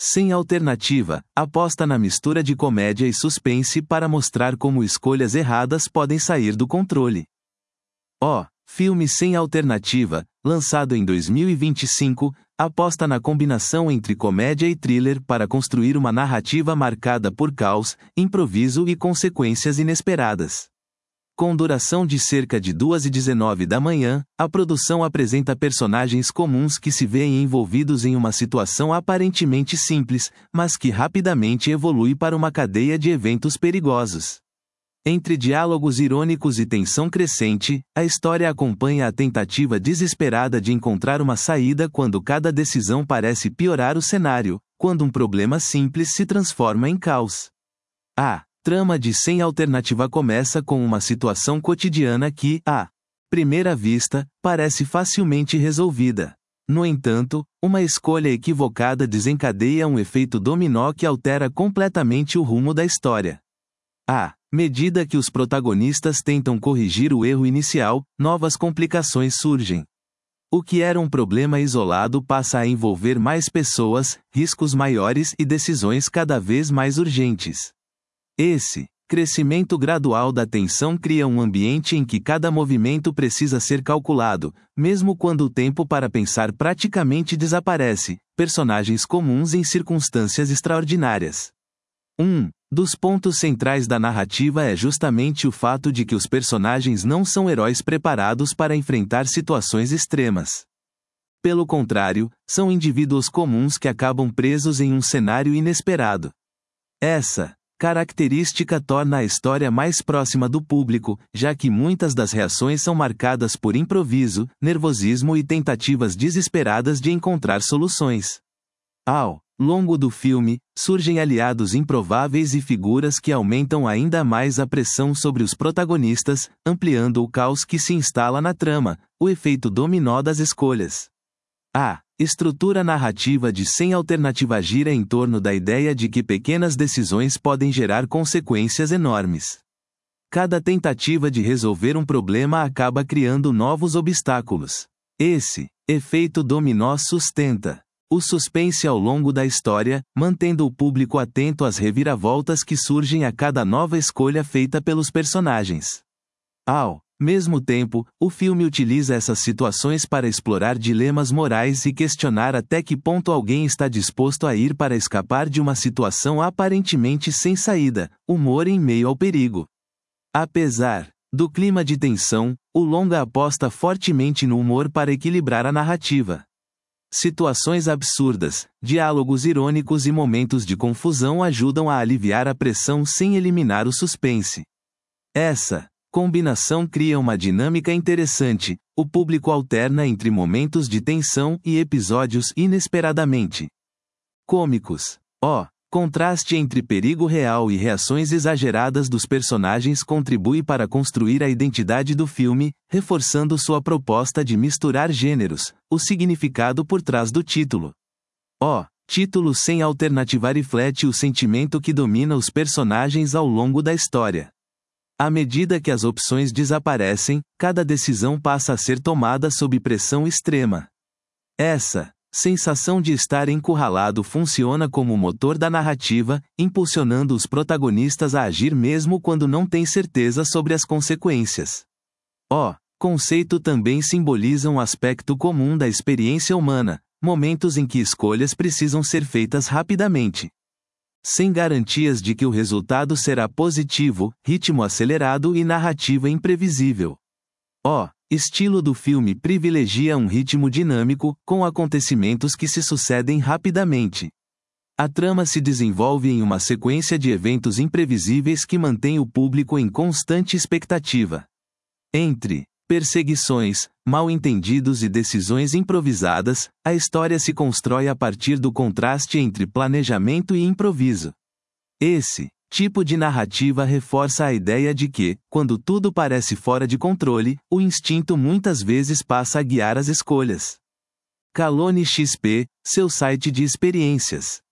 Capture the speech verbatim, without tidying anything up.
Sem Alternativa aposta na mistura de comédia e suspense para mostrar como escolhas erradas podem sair do controle. O filme Sem Alternativa, lançado em dois mil e vinte e cinco, aposta na combinação entre comédia e thriller para construir uma narrativa marcada por caos, improviso e consequências inesperadas. Com duração de cerca de duas e dezenove da manhã, a produção apresenta personagens comuns que se veem envolvidos em uma situação aparentemente simples, mas que rapidamente evolui para uma cadeia de eventos perigosos. Entre diálogos irônicos e tensão crescente, a história acompanha a tentativa desesperada de encontrar uma saída quando cada decisão parece piorar o cenário, quando um problema simples se transforma em caos. A trama de Sem Alternativa começa com uma situação cotidiana que, à primeira vista, parece facilmente resolvida. No entanto, uma escolha equivocada desencadeia um efeito dominó que altera completamente o rumo da história. À medida que os protagonistas tentam corrigir o erro inicial, novas complicações surgem. O que era um problema isolado passa a envolver mais pessoas, riscos maiores e decisões cada vez mais urgentes. Esse crescimento gradual da tensão cria um ambiente em que cada movimento precisa ser calculado, mesmo quando o tempo para pensar praticamente desaparece, personagens comuns em circunstâncias extraordinárias. Um dos pontos centrais da narrativa é justamente o fato de que os personagens não são heróis preparados para enfrentar situações extremas. Pelo contrário, são indivíduos comuns que acabam presos em um cenário inesperado. Essa característica torna a história mais próxima do público, já que muitas das reações são marcadas por improviso, nervosismo e tentativas desesperadas de encontrar soluções. Ao longo do filme, surgem aliados improváveis e figuras que aumentam ainda mais a pressão sobre os protagonistas, ampliando o caos que se instala na trama, o efeito dominó das escolhas. A estrutura narrativa de Sem Alternativa gira em torno da ideia de que pequenas decisões podem gerar consequências enormes. Cada tentativa de resolver um problema acaba criando novos obstáculos. Esse efeito dominó sustenta o suspense ao longo da história, mantendo o público atento às reviravoltas que surgem a cada nova escolha feita pelos personagens. Ao mesmo tempo, o filme utiliza essas situações para explorar dilemas morais e questionar até que ponto alguém está disposto a ir para escapar de uma situação aparentemente sem saída, humor em meio ao perigo. Apesar do clima de tensão, o longa aposta fortemente no humor para equilibrar a narrativa. Situações absurdas, diálogos irônicos e momentos de confusão ajudam a aliviar a pressão sem eliminar o suspense. Essa combinação cria uma dinâmica interessante, o público alterna entre momentos de tensão e episódios inesperadamente cômicos. O contraste entre perigo real e reações exageradas dos personagens contribui para construir a identidade do filme, reforçando sua proposta de misturar gêneros, o significado por trás do título. O título Sem Alternativa reflete o sentimento que domina os personagens ao longo da história. À medida que as opções desaparecem, cada decisão passa a ser tomada sob pressão extrema. Essa sensação de estar encurralado funciona como o motor da narrativa, impulsionando os protagonistas a agir mesmo quando não têm certeza sobre as consequências. O conceito também simboliza um aspecto comum da experiência humana, momentos em que escolhas precisam ser feitas rapidamente, sem garantias de que o resultado será positivo, ritmo acelerado e narrativa imprevisível. O estilo do filme privilegia um ritmo dinâmico, com acontecimentos que se sucedem rapidamente. A trama se desenvolve em uma sequência de eventos imprevisíveis que mantém o público em constante expectativa. Entre perseguições, mal-entendidos e decisões improvisadas, a história se constrói a partir do contraste entre planejamento e improviso. Esse tipo de narrativa reforça a ideia de que, quando tudo parece fora de controle, o instinto muitas vezes passa a guiar as escolhas. Calone X P, seu site de experiências.